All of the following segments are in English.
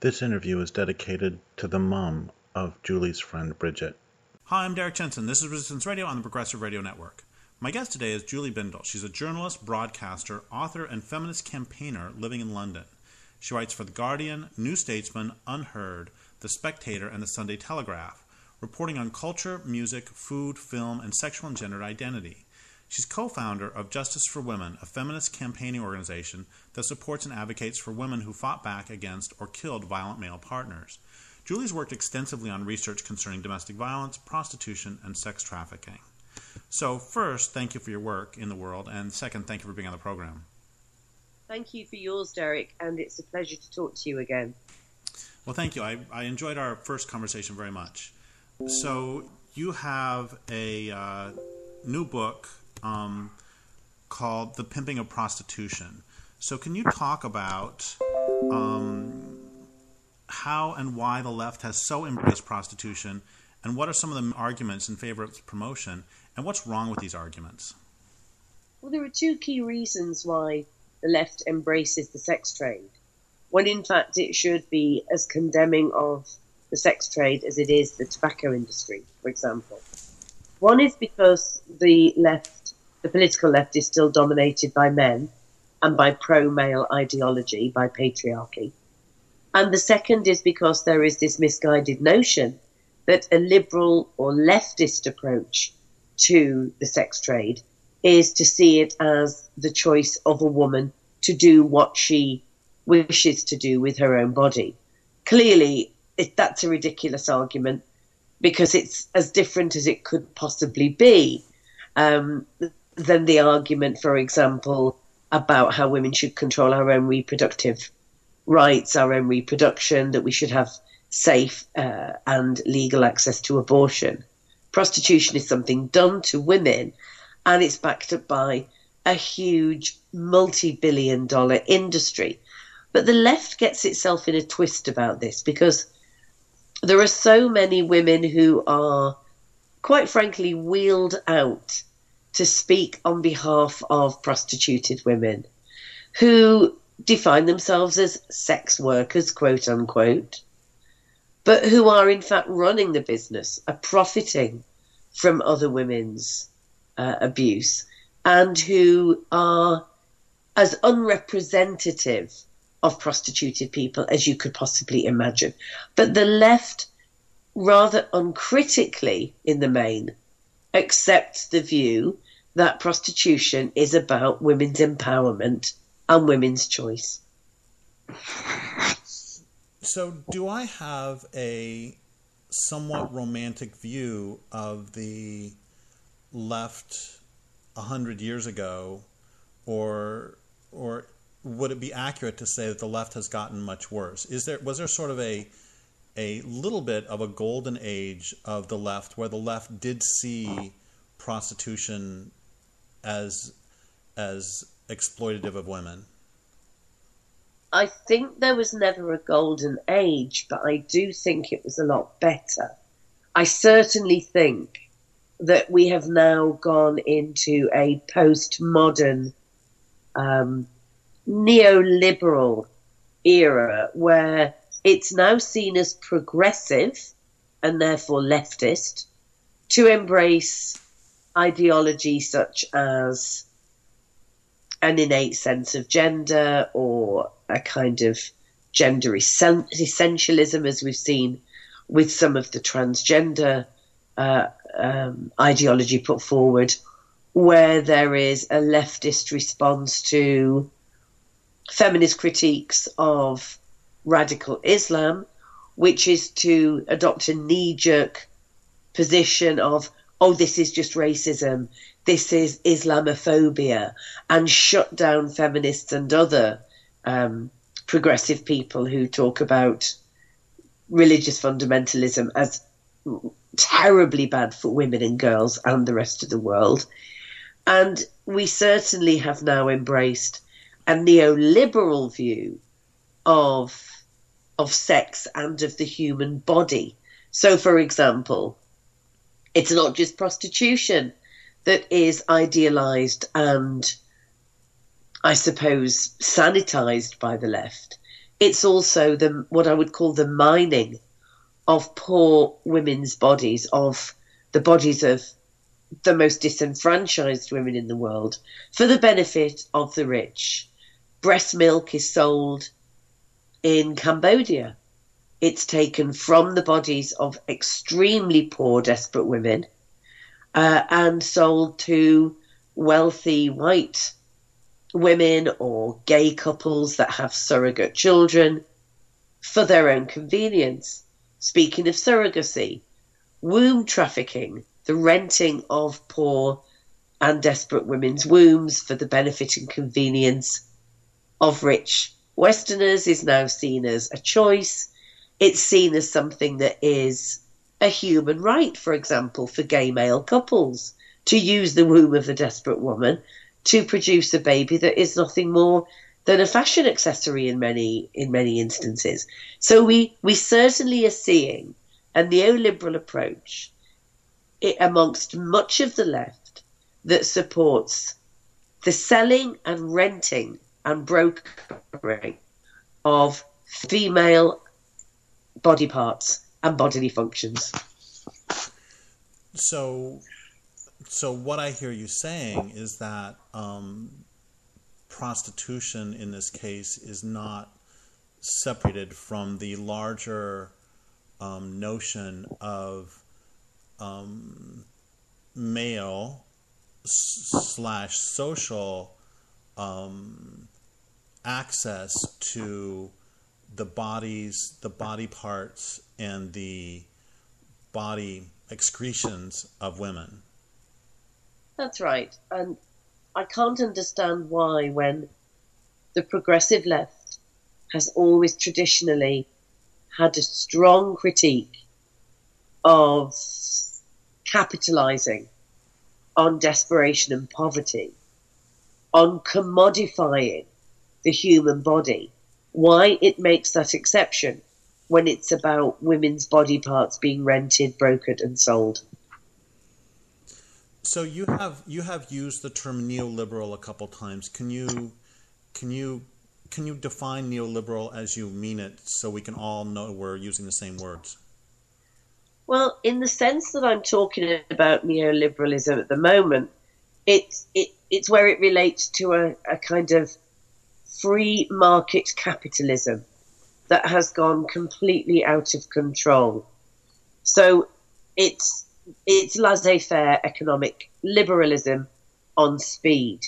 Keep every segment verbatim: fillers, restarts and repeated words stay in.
This interview is dedicated to the mom of Julie's friend Bridget. Hi, I'm Derek Jensen. This is Resistance Radio on the Progressive Radio Network. My guest today is Julie Bindel. She's a journalist, broadcaster, author, and feminist campaigner living in London. She writes for The Guardian, New Statesman, Unheard, The Spectator, and The Sunday Telegraph, reporting on culture, music, food, film, and sexual and gender identity. She's co-founder of Justice for Women, a feminist campaigning organization that supports and advocates for women who fought back against or killed violent male partners. Julie's worked extensively on research concerning domestic violence, prostitution, and sex trafficking. So first, thank you for your work in the world, and second, thank you for being on the program. Thank you for yours, Derek, and it's a pleasure to talk to you again. Well, thank you. I, I enjoyed our first conversation very much. So you have a uh, new book um, called The Pimping of Prostitution. So can you talk about um, how and why the left has so embraced prostitution, and what are some of the arguments in favor of its promotion, and what's wrong with these arguments? Well, there are two key reasons why the left embraces the sex trade, when in fact it should be as condemning of the sex trade as it is the tobacco industry, for example. One is because the left, the political left, is still dominated by men and by pro-male ideology, by patriarchy. And the second is because there is this misguided notion that a liberal or leftist approach to the sex trade is to see it as the choice of a woman to do what she wishes to do with her own body. Clearly, it, that's a ridiculous argument, because it's as different as it could possibly be um, than the argument, for example, about how women should control our own reproductive rights, our own reproduction, that we should have safe uh, and legal access to abortion. Prostitution is something done to women, and it's backed up by a huge multi-billion dollar industry. But the left gets itself in a twist about this, because there are so many women who are, quite frankly, wheeled out to speak on behalf of prostituted women, who define themselves as sex workers, quote unquote, but who are in fact running the business, are profiting from other women's uh, abuse, and who are as unrepresentative of prostituted people as you could possibly imagine. But the left, rather uncritically in the main, accepts the view that prostitution is about women's empowerment and women's choice. So do I have a somewhat romantic view of the left a hundred years ago, or or would it be accurate to say that the left has gotten much worse? Is there was there sort of a a little bit of a golden age of the left where the left did see prostitution as as exploitative of women? I think there was never a golden age, but I do think it was a lot better. I certainly think that we have now gone into a postmodern, um, neoliberal era where it's now seen as progressive and therefore leftist to embrace ideology such as an innate sense of gender, or a kind of gender essentialism, as we've seen with some of the transgender uh, um, ideology put forward, where there is a leftist response to feminist critiques of radical Islam, which is to adopt a knee-jerk position of, oh, this is just racism, this is Islamophobia, and shut down feminists and other um, progressive people who talk about religious fundamentalism as terribly bad for women and girls and the rest of the world. And we certainly have now embraced a neoliberal view of of sex and of the human body. So, for example, it's not just prostitution that is idealized and, I suppose, sanitized by the left. it's also the what I would call the mining of poor women's bodies, of the bodies of the most disenfranchised women in the world, for the benefit of the rich. Breast milk is sold in Cambodia. It's taken from the bodies of extremely poor, desperate women uh, and sold to wealthy white women or gay couples that have surrogate children for their own convenience. Speaking of surrogacy, womb trafficking, the renting of poor and desperate women's wombs for the benefit and convenience of rich Westerners, is now seen as a choice. It's seen as something that is a human right, for example, for gay male couples to use the womb of a desperate woman to produce a baby that is nothing more than a fashion accessory in many in many instances. So we, we certainly are seeing a neoliberal approach it, amongst much of the left that supports the selling and renting and brokering of female body parts and bodily functions. So, so what I hear you saying is that um, prostitution in this case is not separated from the larger um, notion of um, male slash social um, access to the bodies, the body parts, and the body excretions of women. That's right. And I can't understand why, when the progressive left has always traditionally had a strong critique of capitalizing on desperation and poverty, on commodifying the human body, why it makes that exception when it's about women's body parts being rented, brokered, and sold. So you have you have used the term neoliberal a couple times. Can you can you can you define neoliberal as you mean it, so we can all know we're using the same words? Well, in the sense that I'm talking about neoliberalism at the moment, it's it, it's where it relates to a, a kind of free market capitalism that has gone completely out of control. So it's it's laissez-faire economic liberalism on speed.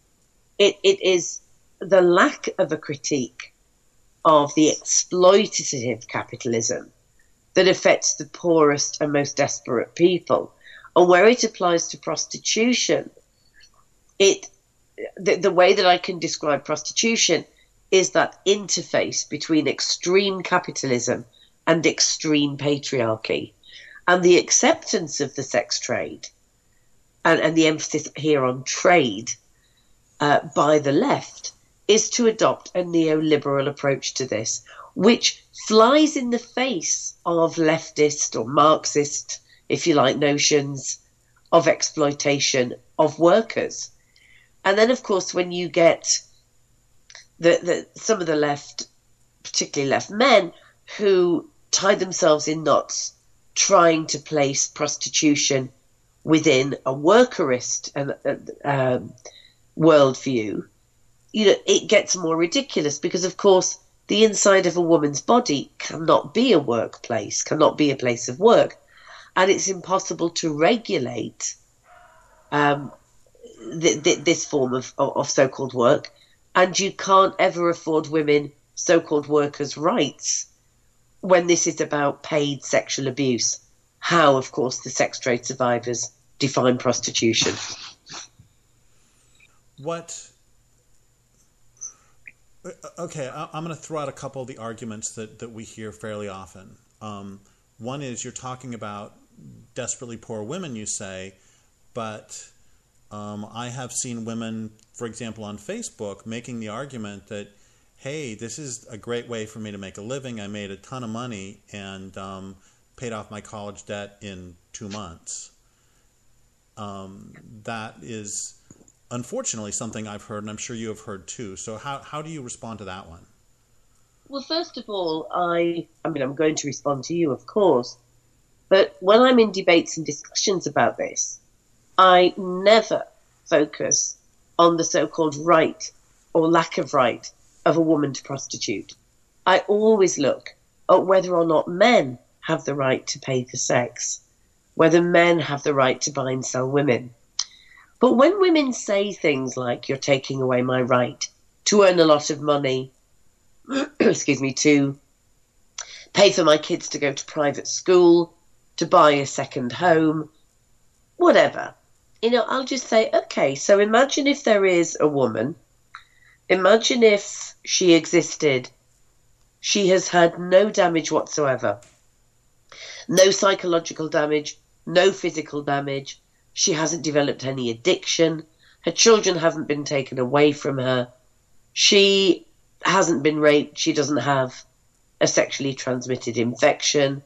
It it is the lack of a critique of the exploitative capitalism that affects the poorest and most desperate people. And where it applies to prostitution, it the, the way that I can describe prostitution is that interface between extreme capitalism and extreme patriarchy. And the acceptance of the sex trade, and, and the emphasis here on trade uh, by the left, is to adopt a neoliberal approach to this, which flies in the face of leftist or Marxist, if you like, notions of exploitation of workers. And then, of course, when you get the, the some of the left, particularly left men, who tie themselves in knots trying to place prostitution within a workerist and um, worldview, you know, it gets more ridiculous because, of course, the inside of a woman's body cannot be a workplace, cannot be a place of work, and it's impossible to regulate um, th- th- this form of, of so-called work, and you can't ever afford women so-called workers' rights when this is about paid sexual abuse. How, of course, the sex trade survivors define prostitution. What... Okay, I'm going to throw out a couple of the arguments that, that we hear fairly often. Um, one is you're talking about desperately poor women, you say, but um, I have seen women, for example, on Facebook making the argument that, hey, this is a great way for me to make a living. I made a ton of money and um, paid off my college debt in two months. Um, that is... unfortunately, something I've heard, and I'm sure you have heard too. So how, how do you respond to that one? Well, first of all, I, I mean, I'm going to respond to you, of course, but when I'm in debates and discussions about this, I never focus on the so-called right or lack of right of a woman to prostitute. I always look at whether or not men have the right to pay for sex, whether men have the right to buy and sell women. But when women say things like, you're taking away my right to earn a lot of money, excuse me, to pay for my kids to go to private school, to buy a second home, whatever, you know, I'll just say, okay, so imagine if there is a woman, imagine if she existed, she has had no damage whatsoever, no psychological damage, no physical damage, she hasn't developed any addiction, her children haven't been taken away from her, she hasn't been raped, she doesn't have a sexually transmitted infection,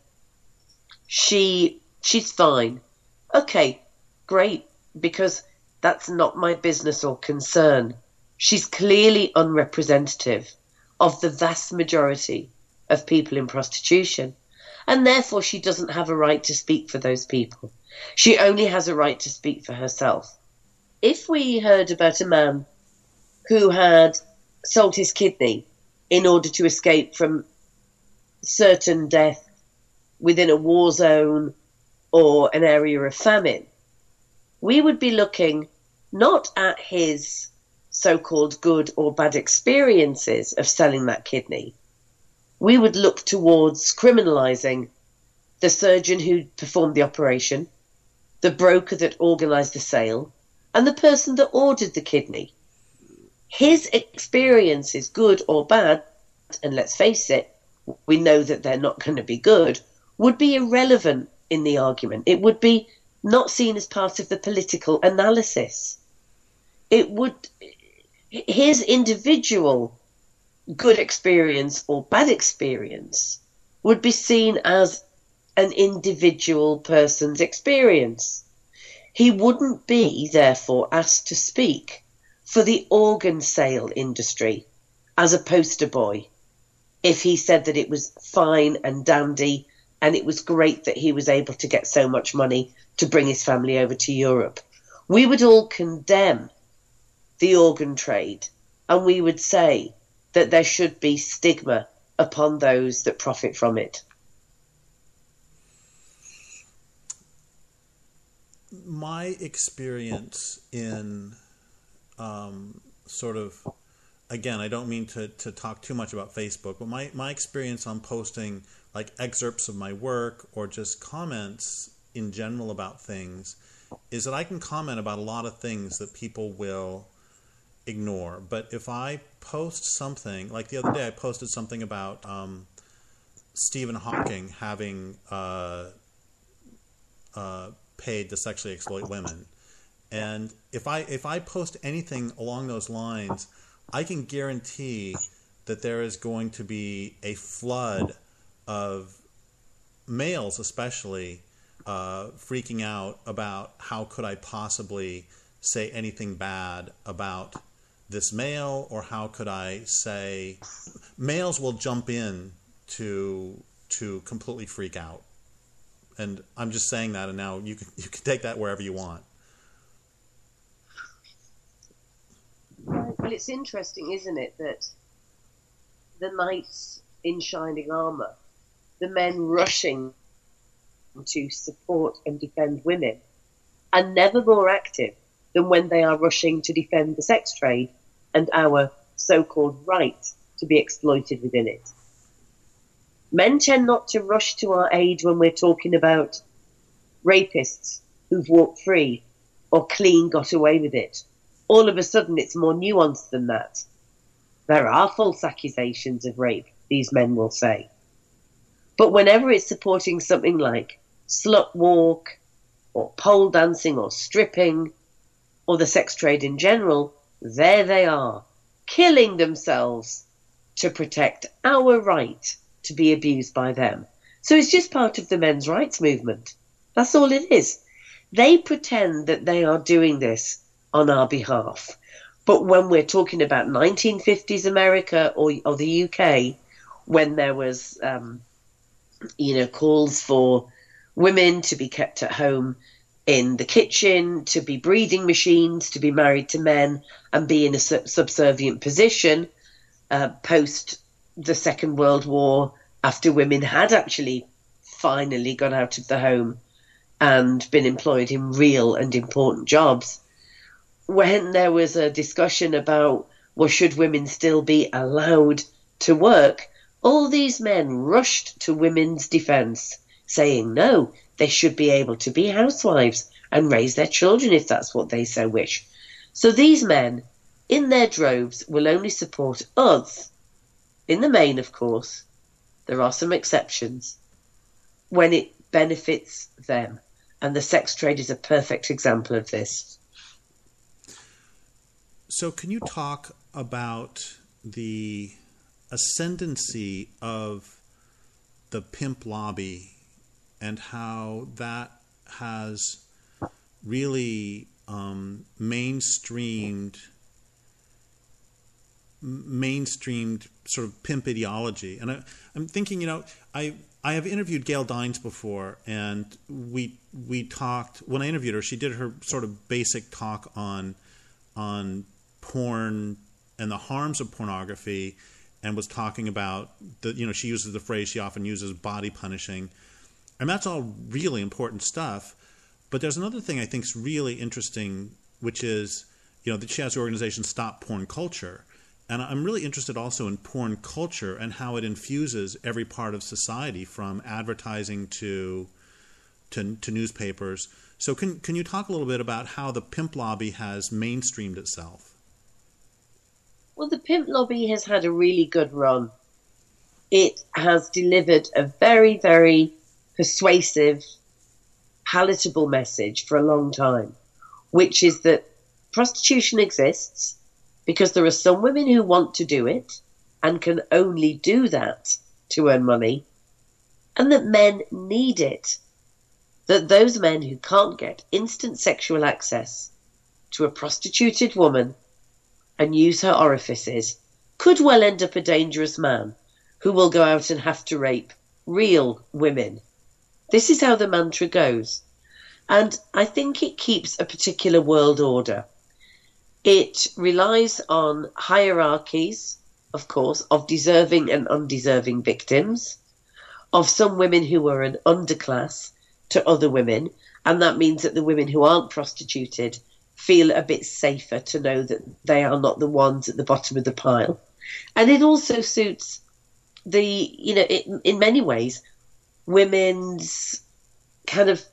she she's fine. Okay, great, because that's not my business or concern. She's clearly unrepresentative of the vast majority of people in prostitution, and therefore she doesn't have a right to speak for those people. She only has a right to speak for herself. If we heard about a man who had sold his kidney in order to escape from certain death within a war zone or an area of famine, we would be looking not at his so-called good or bad experiences of selling that kidney. We would look towards criminalising the surgeon who performed the operation, the broker that organised the sale, and the person that ordered the kidney. His experiences, good or bad, and let's face it, we know that they're not going to be good, would be irrelevant in the argument. It would be not seen as part of the political analysis. It would, his individual good experience or bad experience would be seen as an individual person's experience. He wouldn't be, therefore, asked to speak for the organ sale industry as a poster boy if he said that it was fine and dandy and it was great that he was able to get so much money to bring his family over to Europe. We would all condemn the organ trade, and we would say that there should be stigma upon those that profit from it. My experience in um, sort of, again, I don't mean to, to talk too much about Facebook, but my, my experience on posting like excerpts of my work or just comments in general about things is that I can comment about a lot of things that people will ignore. But if I post something, like the other day I posted something about um, Stephen Hawking having uh, uh, paid to sexually exploit women. And if I if I post anything along those lines, I can guarantee that there is going to be a flood of males especially uh, freaking out about how could I possibly say anything bad about this male, or how could I say, males will jump in to to completely freak out. And I'm just saying that, and now you can you can take that wherever you want. Well, it's interesting, isn't it, that the knights in shining armour, the men rushing to support and defend women, are never more active than when they are rushing to defend the sex trade and our so-called right to be exploited within it. Men tend not to rush to our aid when we're talking about rapists who've walked free or clean got away with it. All of a sudden, it's more nuanced than that. There are false accusations of rape, these men will say. But whenever it's supporting something like slut walk or pole dancing or stripping or the sex trade in general, there they are, killing themselves to protect our right to be abused by them. So it's just part of the men's rights movement. That's all it is. They pretend that they are doing this on our behalf. But when we're talking about nineteen fifties America or, or the U K, when there was, um, you know, calls for women to be kept at home in the kitchen, to be breeding machines, to be married to men and be in a subservient position uh, post the Second World War, after women had actually finally gone out of the home and been employed in real and important jobs. When there was a discussion about, well, should women still be allowed to work, all these men rushed to women's defence, saying no, they should be able to be housewives and raise their children if that's what they so wish. So these men, in their droves, will only support us, in the main, of course. There are some exceptions, when it benefits them. And the sex trade is a perfect example of this. So can you talk about the ascendancy of the pimp lobby and how that has really um, mainstreamed mainstreamed sort of pimp ideology? And I, I'm thinking, you know, I I have interviewed Gail Dines before, and we we talked, when I interviewed her, she did her sort of basic talk on on porn and the harms of pornography, and was talking about the, you know, she uses the phrase she often uses, body punishing. And that's all really important stuff. But there's another thing I think is really interesting, which is, you know, that she has the organization Stop Porn Culture. And I'm really interested also in porn culture and how it infuses every part of society, from advertising to to, to newspapers. So can can you talk a little bit about how the pimp lobby has mainstreamed itself? Well, the pimp lobby has had a really good run. It has delivered a very, very persuasive, palatable message for a long time, which is that prostitution exists because there are some women who want to do it and can only do that to earn money, and that men need it. That those men who can't get instant sexual access to a prostituted woman and use her orifices could well end up a dangerous man who will go out and have to rape real women. This is how the mantra goes. And I think it keeps a particular world order. It relies on hierarchies, of course, of deserving and undeserving victims, of some women who are an underclass to other women, and that means that the women who aren't prostituted feel a bit safer to know that they are not the ones at the bottom of the pile. And it also suits the, you know, it, in many ways, women's kind of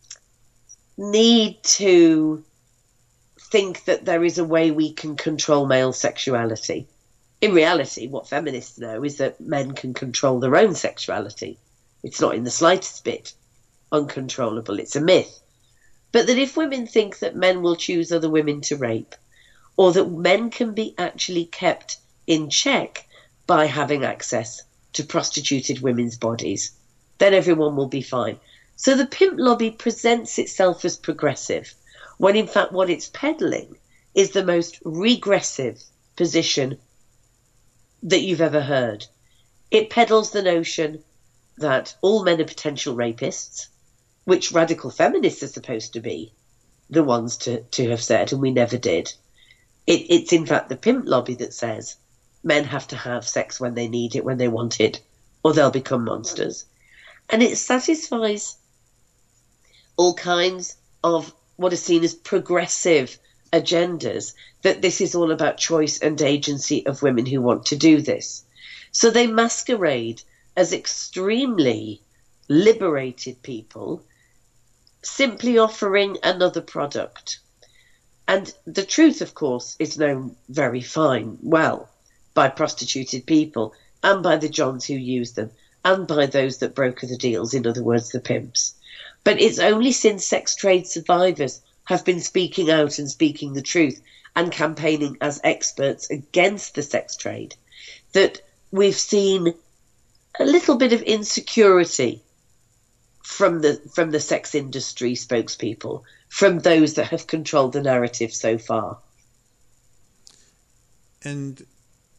need to think that there is a way we can control male sexuality. In reality, what feminists know is that men can control their own sexuality. It's not in the slightest bit uncontrollable. It's a myth. But that if women think that men will choose other women to rape, or that men can be actually kept in check by having access to prostituted women's bodies, then everyone will be fine. So the pimp lobby presents itself as progressive, when in fact what it's peddling is the most regressive position that you've ever heard. It peddles the notion that all men are potential rapists, which radical feminists are supposed to be the ones to, to have said, and we never did. It, it's in fact the pimp lobby that says men have to have sex when they need it, when they want it, or they'll become monsters. And it satisfies all kinds of what are seen as progressive agendas, that this is all about choice and agency of women who want to do this. So they masquerade as extremely liberated people, simply offering another product. And the truth, of course, is known very fine well by prostituted people and by the Johns who use them and by those that broker the deals, in other words, the pimps. But it's only since sex trade survivors have been speaking out and speaking the truth and campaigning as experts against the sex trade that we've seen a little bit of insecurity from the from the sex industry spokespeople, from those that have controlled the narrative so far. And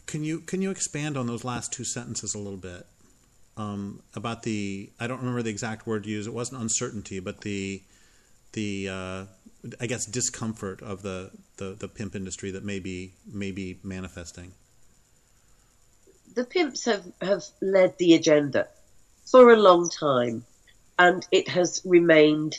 can you can you expand on those last two sentences a little bit um, about the? I don't remember the exact word used. It wasn't uncertainty, but the the uh, I guess discomfort of the, the, the pimp industry that may be may be manifesting. The pimps have, have led the agenda for a long time, and it has remained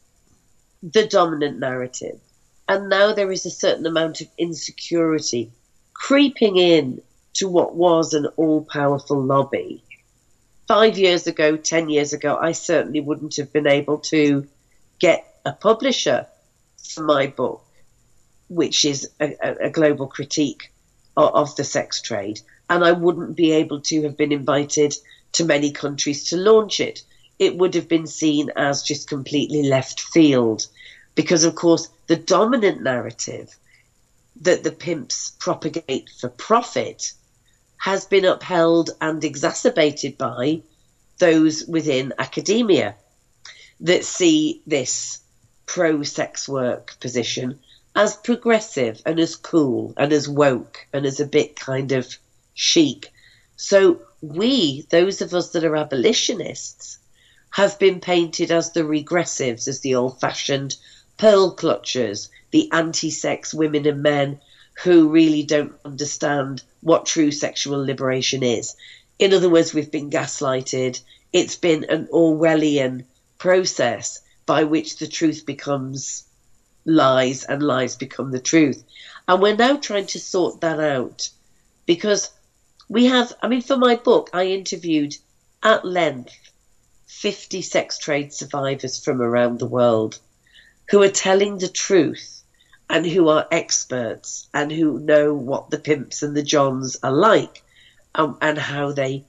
the dominant narrative. And now there is a certain amount of insecurity creeping in to what was an all-powerful lobby. Five years ago, ten years ago, I certainly wouldn't have been able to get a publisher for my book, which is a, a global critique of, of the sex trade. And I wouldn't be able to have been invited to many countries to launch it. It would have been seen as just completely left field. Because, of course, the dominant narrative that the pimps propagate for profit has been upheld and exacerbated by those within academia that see this pro-sex work position as progressive and as cool and as woke and as a bit kind of chic. So we, those of us that are abolitionists, have been painted as the regressives, as the old-fashioned pearl clutchers, the anti-sex women and men who really don't understand what true sexual liberation is. In other words, we've been gaslighted. It's been an Orwellian process by which the truth becomes lies and lies become the truth. And we're now trying to sort that out because we have, I mean, for my book, I interviewed at length fifty sex trade survivors from around the world who are telling the truth and who are experts and who know what the pimps and the johns are like um, and how they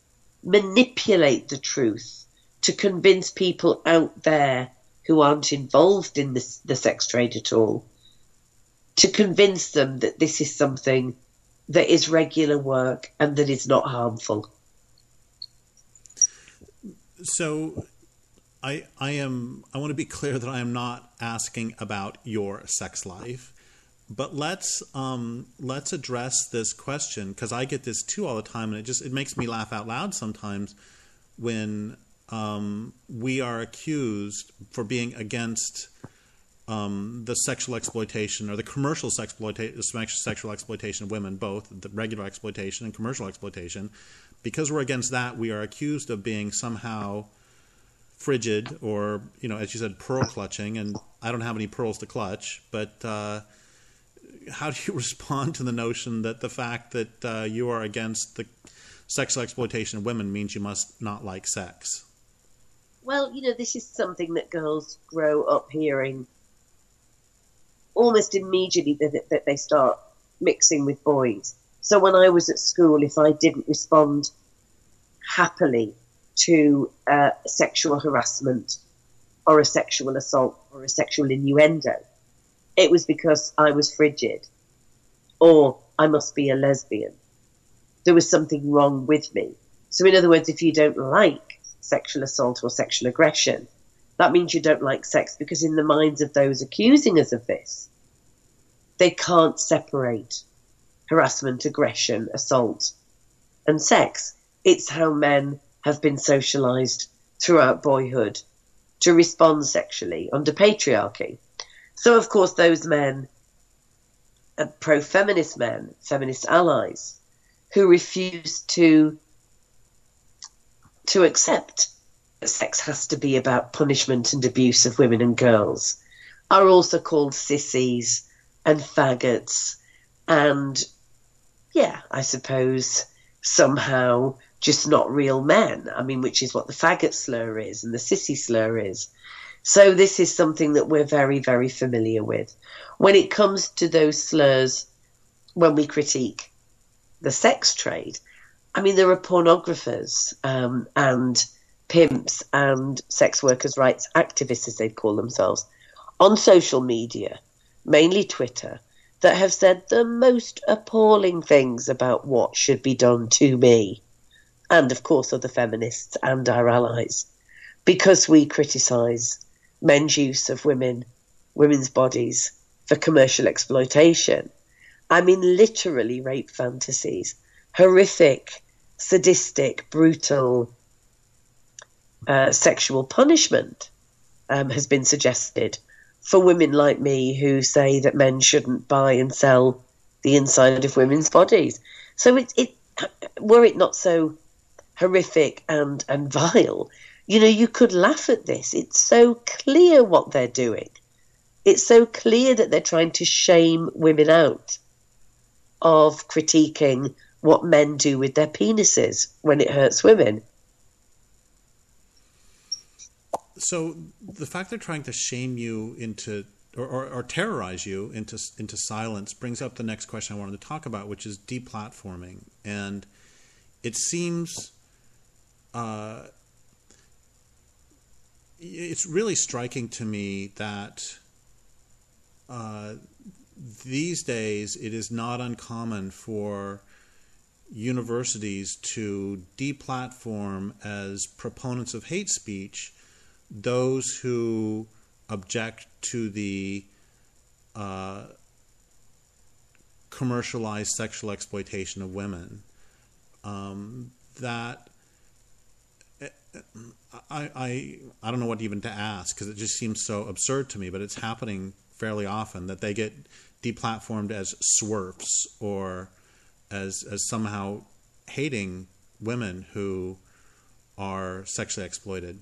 manipulate the truth to convince people out there who aren't involved in this, the sex trade at all, to convince them that this is something that is regular work and that is not harmful. So I I am I want to be clear that I am not asking about your sex life, but let's um, let's address this question because I get this too all the time, and it just it makes me laugh out loud sometimes when um, we are accused for being against um, the sexual exploitation or the commercial sexploita- sexual exploitation of women, both the regular exploitation and commercial exploitation. Because we're against that, we are accused of being somehow frigid or, you know, as you said, pearl clutching. And I don't have any pearls to clutch. But uh, how do you respond to the notion that the fact that uh, you are against the sexual exploitation of women means you must not like sex? Well, you know, this is something that girls grow up hearing almost immediately that, that they start mixing with boys. So when I was at school, if I didn't respond happily to uh, sexual harassment or a sexual assault or a sexual innuendo, it was because I was frigid or I must be a lesbian. There was something wrong with me. So in other words, if you don't like sexual assault or sexual aggression, that means you don't like sex, because in the minds of those accusing us of this, they can't separate harassment, aggression, assault, and sex. It's how men have been socialized throughout boyhood to respond sexually under patriarchy. So, of course, those men, uh, pro-feminist men, feminist allies, who refuse to to accept that sex has to be about punishment and abuse of women and girls, are also called sissies and faggots and, yeah, I suppose somehow just not real men. I mean, which is what the faggot slur is and the sissy slur is. So this is something that we're very, very familiar with. When it comes to those slurs, when we critique the sex trade, I mean, there are pornographers um, and pimps and sex workers' rights activists, as they'd call themselves, on social media, mainly Twitter, that have said the most appalling things about what should be done to me, and of course other feminists and our allies, because we criticise men's use of women, women's bodies for commercial exploitation. I mean, literally rape fantasies. Horrific, sadistic, brutal uh, sexual punishment um, has been suggested for women like me who say that men shouldn't buy and sell the inside of women's bodies. So it, it were it not so horrific and, and vile, you know, you could laugh at this. It's so clear what they're doing. It's so clear that they're trying to shame women out of critiquing what men do with their penises when it hurts women. So the fact they're trying to shame you into or, or, or terrorize you into into silence brings up the next question I wanted to talk about, which is deplatforming. And it seems uh, it's really striking to me that uh, these days it is not uncommon for universities to deplatform as proponents of hate speech those who object to the uh, commercialized sexual exploitation of women. Um, that I, I I don't know what even to ask, because it just seems so absurd to me, but it's happening fairly often that they get deplatformed as swerfs or as as somehow hating women who are sexually exploited.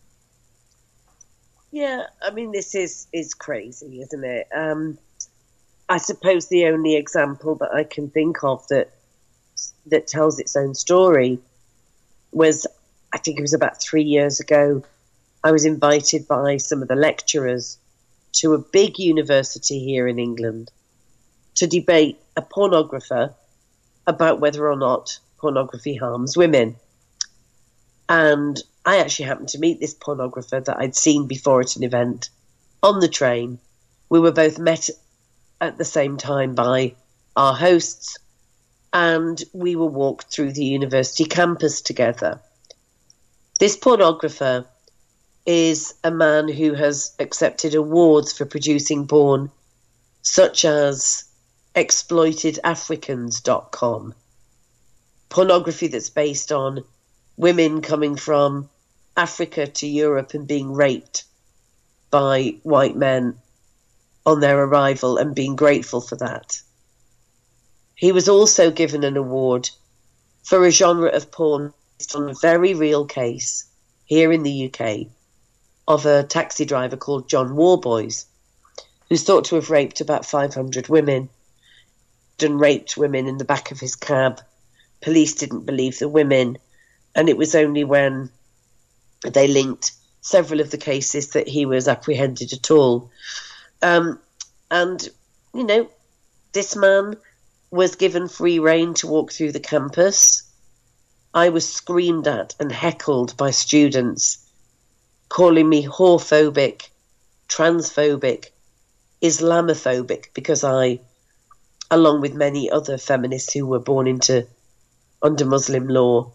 Yeah, I mean, this is, is crazy, isn't it? Um, I suppose the only example that I can think of that that tells its own story was, I think it was about three years ago, I was invited by some of the lecturers to a big university here in England to debate a pornographer about whether or not pornography harms women. And I actually happened to meet this pornographer that I'd seen before at an event on the train. We were both met at the same time by our hosts, and we were walked through the university campus together. This pornographer is a man who has accepted awards for producing porn, such as exploited africans dot com, pornography that's based on women coming from Africa to Europe and being raped by white men on their arrival and being grateful for that. He was also given an award for a genre of porn based on a very real case here in the U K of a taxi driver called John Warboys, who's thought to have raped about five hundred women and raped women in the back of his cab. Police didn't believe the women, and it was only when they linked several of the cases that he was apprehended at all. Um, and, you know, this man was given free rein to walk through the campus. I was screamed at and heckled by students, calling me whorephobic, transphobic, Islamophobic, because I, along with many other feminists who were born into under Muslim law,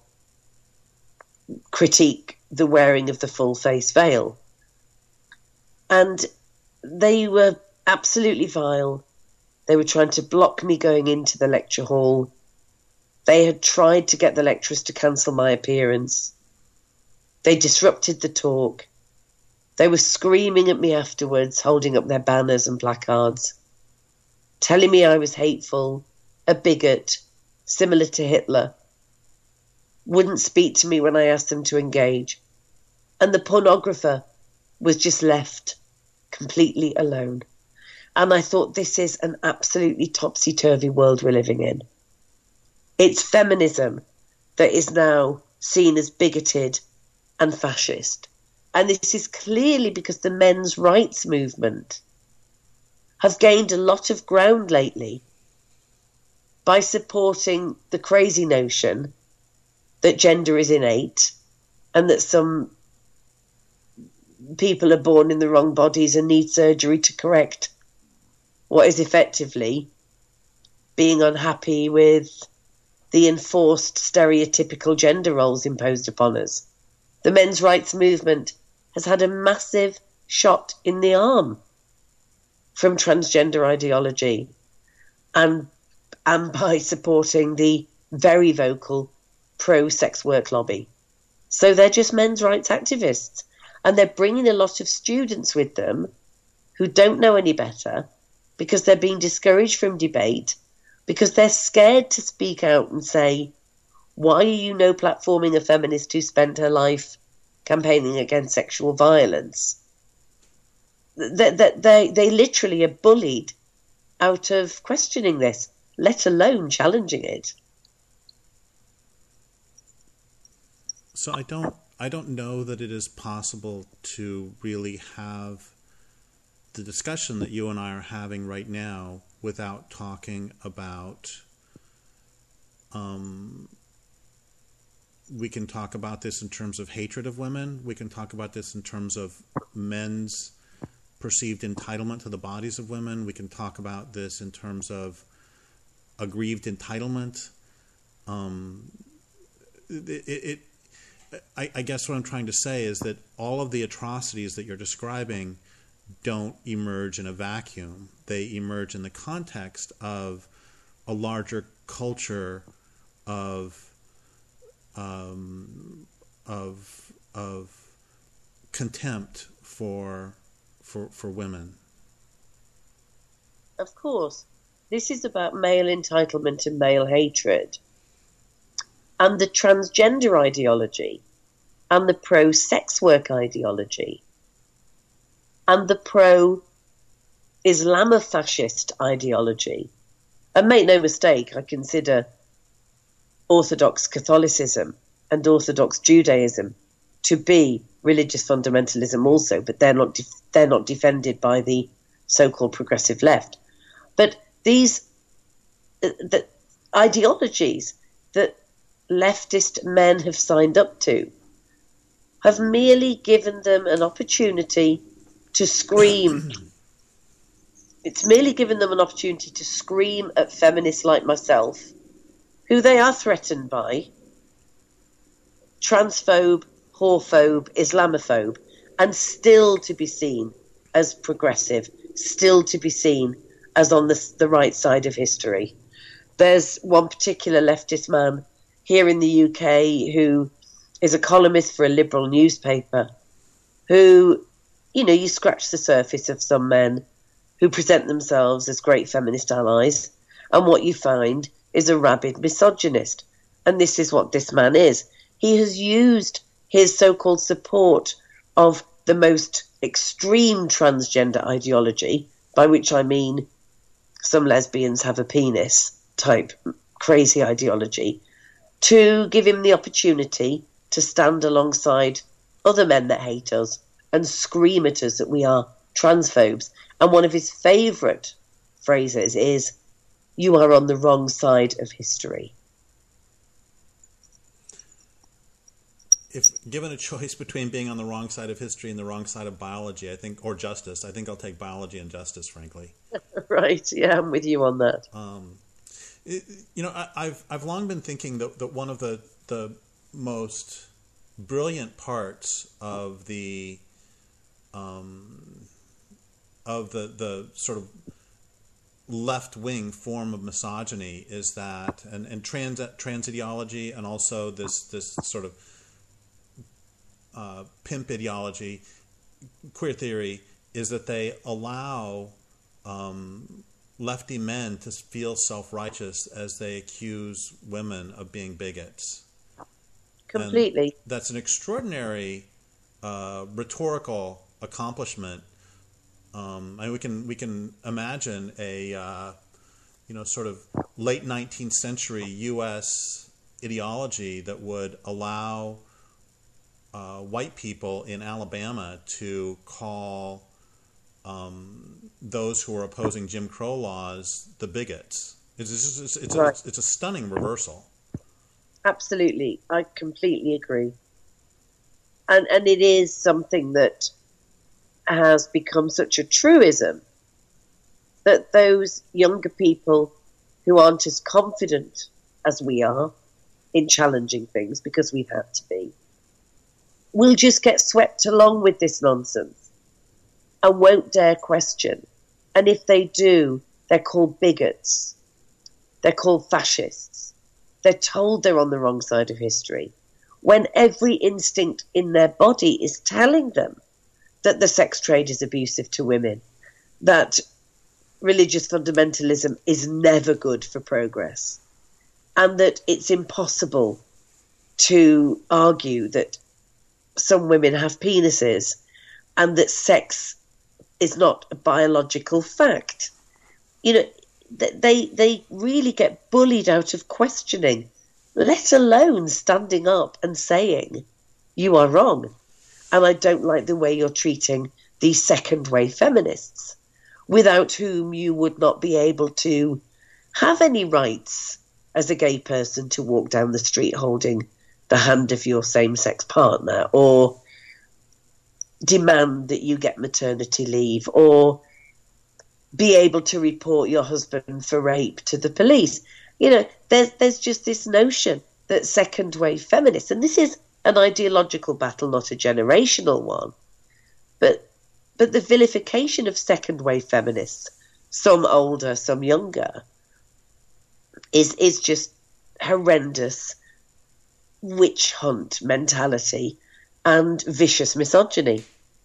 critique the wearing of the full face veil. And they were absolutely vile. They were trying to block me going into the lecture hall. They had tried to get the lecturers to cancel my appearance. They disrupted the talk. They were screaming at me afterwards, holding up their banners and placards, telling me I was hateful, a bigot, similar to Hitler. Wouldn't speak to me when I asked them to engage. And the pornographer was just left completely alone. And I thought, this is an absolutely topsy-turvy world we're living in. It's feminism that is now seen as bigoted and fascist. And this is clearly because the men's rights movement have gained a lot of ground lately by supporting the crazy notion that gender is innate and that some people are born in the wrong bodies and need surgery to correct what is effectively being unhappy with the enforced stereotypical gender roles imposed upon us. The men's rights movement has had a massive shot in the arm from transgender ideology and and by supporting the very vocal pro-sex work lobby. So they're just men's rights activists, and they're bringing a lot of students with them who don't know any better because they're being discouraged from debate, because they're scared to speak out and say, why are you no platforming a feminist who spent her life campaigning against sexual violence? They, they, they, they literally are bullied out of questioning this, let alone challenging it. So I don't I don't know that it is possible to really have the discussion that you and I are having right now without talking about um, we can talk about this in terms of hatred of women. We can talk about this in terms of men's perceived entitlement to the bodies of women. We can talk about this in terms of aggrieved entitlement. Um, it, it I, I guess what I'm trying to say is that all of the atrocities that you're describing don't emerge in a vacuum. They emerge in the context of a larger culture of um, of of contempt for for for women. Of course, this is about male entitlement and male hatred. And the transgender ideology, and the pro-sex work ideology, and the pro-Islamofascist ideology. And make no mistake, I consider Orthodox Catholicism and Orthodox Judaism to be religious fundamentalism also, but they're not def- they're not defended by the so-called progressive left. But these uh, the ideologies that leftist men have signed up to have merely given them an opportunity to scream. It's merely given them an opportunity to scream at feminists like myself, who they are threatened by, transphobe, whorephobe, Islamophobe, and still to be seen as progressive, still to be seen as on the, the right side of history. There's one particular leftist man here in the U K who is a columnist for a liberal newspaper who, you know, you scratch the surface of some men who present themselves as great feminist allies, and what you find is a rabid misogynist. And this is what this man is. He has used his so-called support of the most extreme transgender ideology, by which I mean some lesbians have a penis type crazy ideology, to give him the opportunity to stand alongside other men that hate us and scream at us that we are transphobes. And one of his favourite phrases is, "You are on the wrong side of history." If given a choice between being on the wrong side of history and the wrong side of biology, I think, or justice, I think I'll take biology and justice, frankly. Right, yeah, I'm with you on that. Um, it, you know, I, I've I've long been thinking that, that one of the, the most brilliant parts of the um, of the the sort of left-wing form of misogyny is that, and, and trans trans ideology, and also this this sort of uh, pimp ideology, queer theory, is that they allow um, lefty men to feel self-righteous as they accuse women of being bigots. Completely. And that's an extraordinary uh, rhetorical accomplishment. Um, and we can we can imagine a uh, you know sort of late nineteenth century U S ideology that would allow uh, white people in Alabama to call um, those who are opposing Jim Crow laws the bigots. It's it's, it's, it's, right. a, it's a stunning reversal. Absolutely, I completely agree. And and it is something that has become such a truism that those younger people who aren't as confident as we are in challenging things, because we've had to be, will just get swept along with this nonsense and won't dare question. And if they do, they're called bigots. they're called fascists. They're told they're on the wrong side of history, when every instinct in their body is telling them that the sex trade is abusive to women, that religious fundamentalism is never good for progress, and that it's impossible to argue that some women have penises and that sex is not a biological fact. You know, they they really get bullied out of questioning, let alone standing up and saying, you are wrong, and I don't like the way you're treating these second-wave feminists, without whom you would not be able to have any rights as a gay person to walk down the street holding the hand of your same-sex partner, or demand that you get maternity leave, or be able to report your husband for rape to the police. You know, there's there's just this notion that second-wave feminists, and this is an ideological battle, not a generational one, but but the vilification of second-wave feminists, some older, some younger, is is just horrendous witch hunt mentality and vicious misogyny.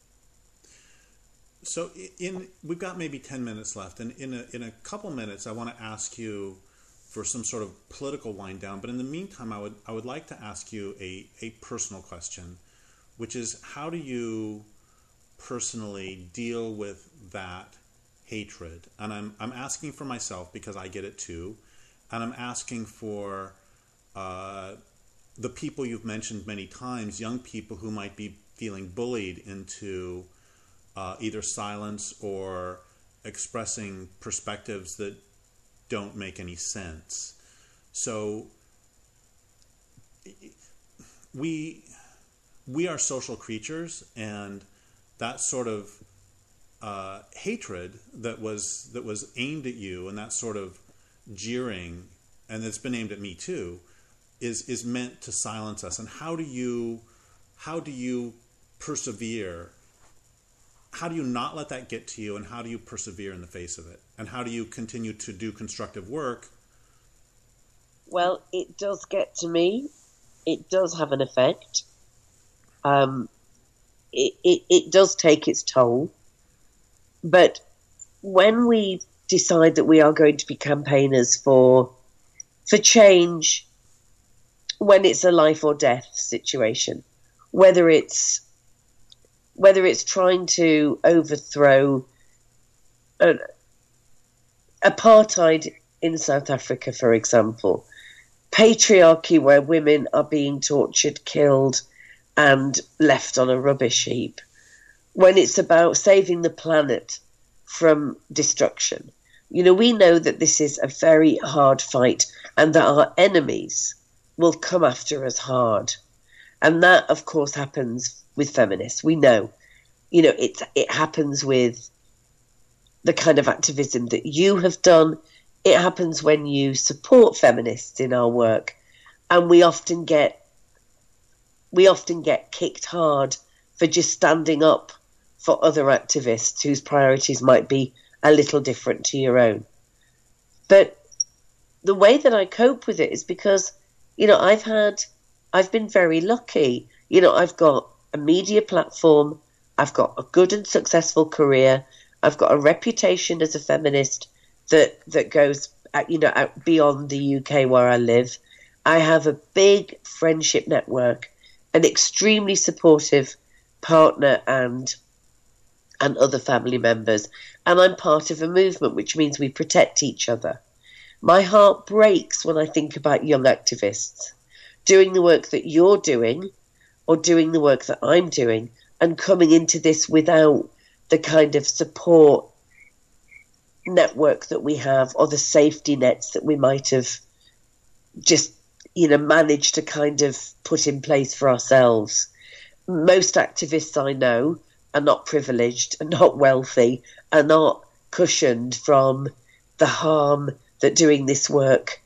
So in we've got maybe ten minutes left, and in a, in a couple minutes I want to ask you for some sort of political wind down, but in the meantime I would I would like to ask you a, a personal question, which is, how do you personally deal with that hatred? And I'm I'm asking for myself because I get it too, and I'm asking for uh, the people you've mentioned many times, young people who might be feeling bullied into uh, either silence or expressing perspectives that don't make any sense. So we we are social creatures, and that sort of uh, hatred that was that was aimed at you, and that sort of jeering, and it's been aimed at me too, is is meant to silence us. And how do you how do you persevere? How do you not let that get to you, and how do you persevere in the face of it? And how do you continue to do constructive work? Well, it does get to me. It does have an effect. Um, it, it, it does take its toll. But when we decide that we are going to be campaigners for for change, when it's a life or death situation, whether it's whether it's trying to overthrow an apartheid in South Africa, for example, patriarchy where women are being tortured, killed, and left on a rubbish heap, when it's about saving the planet from destruction. You know, we know that this is a very hard fight, and that our enemies will come after us hard. And that, of course, happens with feminists. We know, you know, it, it happens with the kind of activism that you have done. It happens when you support feminists in our work, and we often get we often get kicked hard for just standing up for other activists whose priorities might be a little different to your own. But the way that I cope with it is because, you know, I've had I've been very lucky. You know, I've got a media platform, I've got a good and successful career, I've got a reputation as a feminist that that goes, you know, out beyond the U K where I live. I have a big friendship network, an extremely supportive partner and and other family members, and I'm part of a movement, which means we protect each other. My heart breaks when I think about young activists doing the work that you're doing, or doing the work that I'm doing, and coming into this without the kind of support network that we have, or the safety nets that we might have just, you know, managed to kind of put in place for ourselves. Most activists I know are not privileged, are not wealthy, are not cushioned from the harm that doing this work,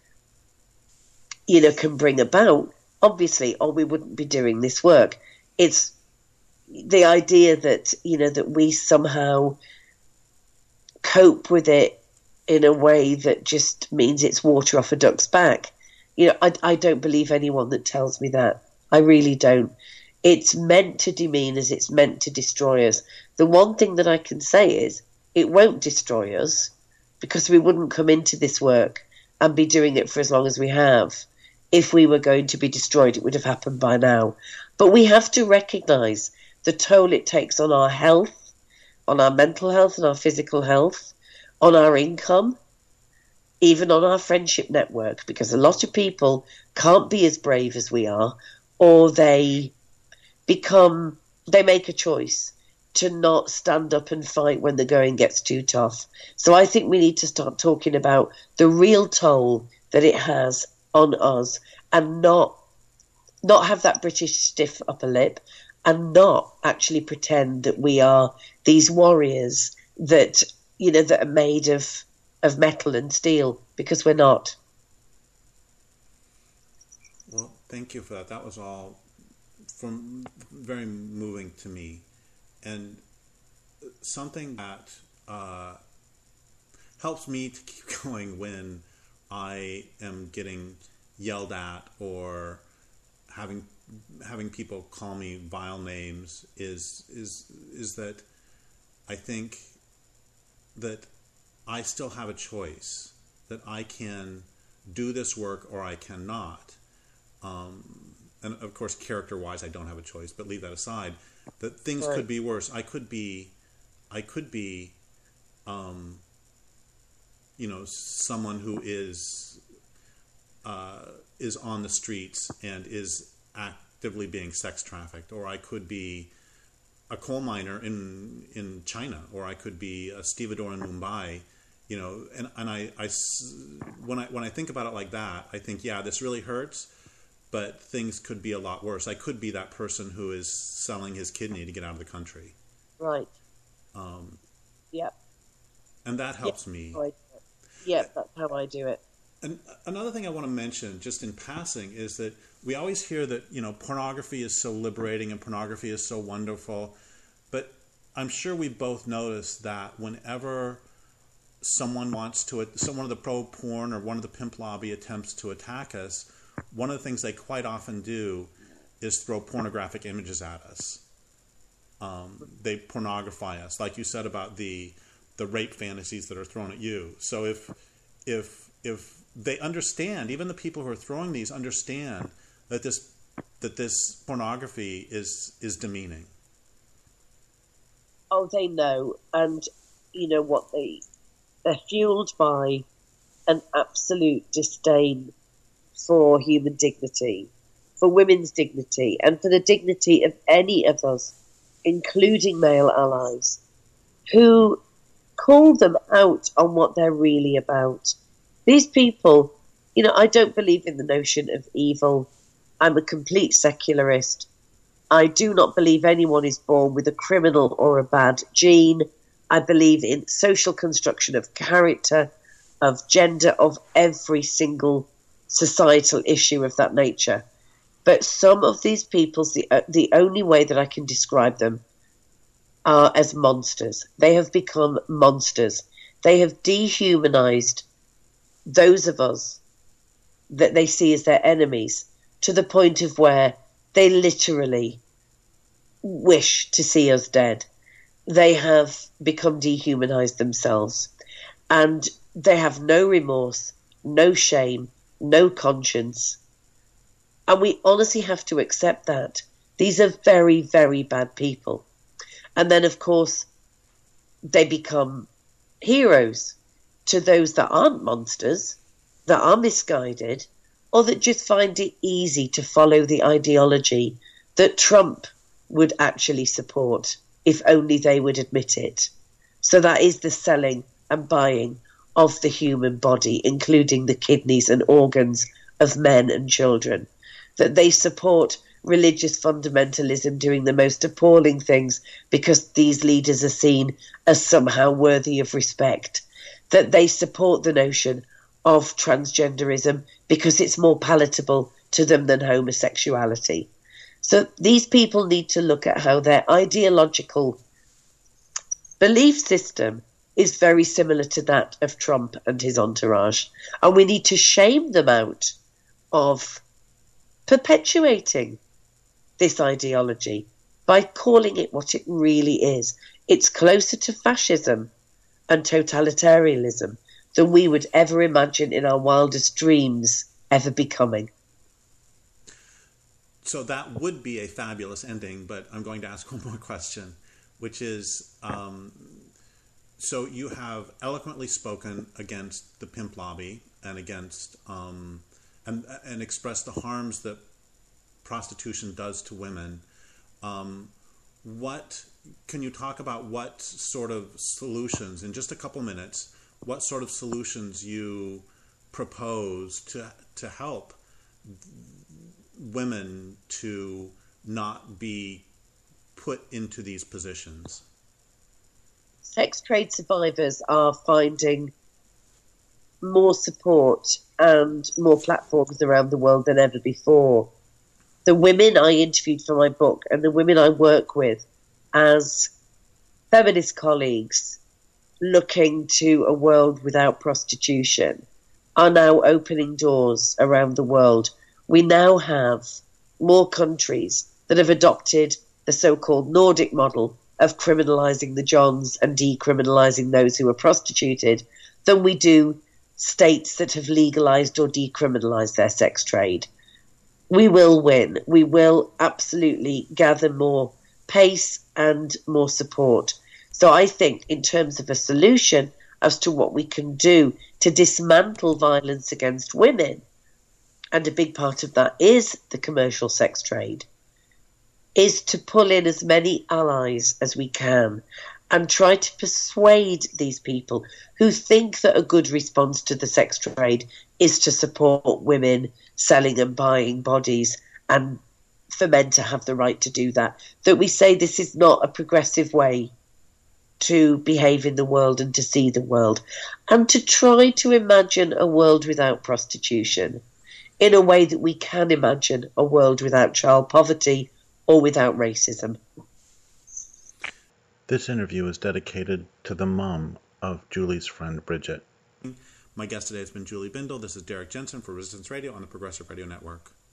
you know, can bring about. Obviously, or we wouldn't be doing this work. It's the idea that, you know, that we somehow cope with it in a way that just means it's water off a duck's back. You know, I, I don't believe anyone that tells me that. I really don't. It's meant to demean us. It's meant to destroy us. The one thing that I can say is it won't destroy us, because we wouldn't come into this work and be doing it for as long as we have. If we were going to be destroyed, it would have happened by now. But we have to recognise the toll it takes on our health, on our mental health and our physical health, on our income, even on our friendship network, because a lot of people can't be as brave as we are, or they become, they make a choice to not stand up and fight when the going gets too tough. So I think we need to start talking about the real toll that it has on us, and not not have that British stiff upper lip, and not actually pretend that we are these warriors that, you know, that are made of of metal and steel, because we're not. Well, thank you for that. That was all from very moving to me, and something that uh, helps me to keep going when I am getting yelled at or having having people call me vile names is is is that I think that I still have a choice, that I can do this work or I cannot. Um, and of course, character-wise, I don't have a choice. But leave that aside. That things Right. could be worse. I could be, I could be, um, you know, someone who is uh, is on the streets and is actively being sex trafficked, or I could be a coal miner in in China, or I could be a stevedore in Mumbai. You know, and and I, I when I when I think about it like that, I think, yeah, this really hurts, but things could be a lot worse. I could be that person who is selling his kidney to get out of the country. Right. Um, Yep. and that helps me. Right. Yep, that's how I do it. And another thing I want to mention, just in passing, is that we always hear that, you know, pornography is so liberating and pornography is so wonderful, but I'm sure we both noticed that whenever someone wants to, someone of the pro-porn or one of the pimp lobby attempts to attack us, one of the things they quite often do is throw pornographic images at us. Um, they pornography us, like you said about the the rape fantasies that are thrown at you. So if if if they understand, even the people who are throwing these understand that this that this pornography is is demeaning. Oh, they know, and you know what, they they're fueled by an absolute disdain for human dignity, for women's dignity, and for the dignity of any of us, including male allies, who call them out on what they're really about. These people, you know, I don't believe in the notion of evil. I'm a complete secularist. I do not believe anyone is born with a criminal or a bad gene. I believe in social construction of character, of gender, of every single societal issue of that nature. But some of these people, the, uh, the only way that I can describe them are as monsters. They have become monsters. They have dehumanized those of us that they see as their enemies, to the point of where they literally wish to see us dead. They have become dehumanized themselves, and they have no remorse, no shame, no conscience. And we honestly have to accept that. These are very, very bad people. And then, of course, they become heroes to those that aren't monsters, that are misguided, or that just find it easy to follow the ideology that Trump would actually support, if only they would admit it. So that is the selling and buying of the human body, including the kidneys and organs of men and children. That they support religious fundamentalism doing the most appalling things because these leaders are seen as somehow worthy of respect. That they support the notion of transgenderism because it's more palatable to them than homosexuality. So these people need to look at how their ideological belief system is very similar to that of Trump and his entourage. And we need to shame them out of perpetuating this ideology by calling it what it really is. It's closer to fascism and totalitarianism than we would ever imagine in our wildest dreams ever becoming. So that would be a fabulous ending, but I'm going to ask one more question, which is, um, so you have eloquently spoken against the pimp lobby and against, um, and, and expressed the harms that prostitution does to women. Um, what, can you talk about what sort of solutions, in just a couple minutes, what sort of solutions you propose to to help women to not be put into these positions? Sex trade survivors are finding more support and more platforms around the world than ever before. The women I interviewed for my book and the women I work with as feminist colleagues looking to a world without prostitution are now opening doors around the world. We now have more countries that have adopted the so-called Nordic model of criminalising the Johns and decriminalising those who are prostituted than we do states that have legalised or decriminalised their sex trade. We will win. We will absolutely gather more pace and more support. So I think in terms of a solution as to what we can do to dismantle violence against women, and a big part of that is the commercial sex trade, is to pull in as many allies as we can and try to persuade these people who think that a good response to the sex trade is to support women selling and buying bodies and for men to have the right to do that, that we say this is not a progressive way to behave in the world and to see the world, and to try to imagine a world without prostitution in a way that we can imagine a world without child poverty or without racism. This interview is dedicated to the mom of Julie's friend Bridget. My guest today has been Julie Bindel. This is Derek Jensen for Resistance Radio on the Progressive Radio Network.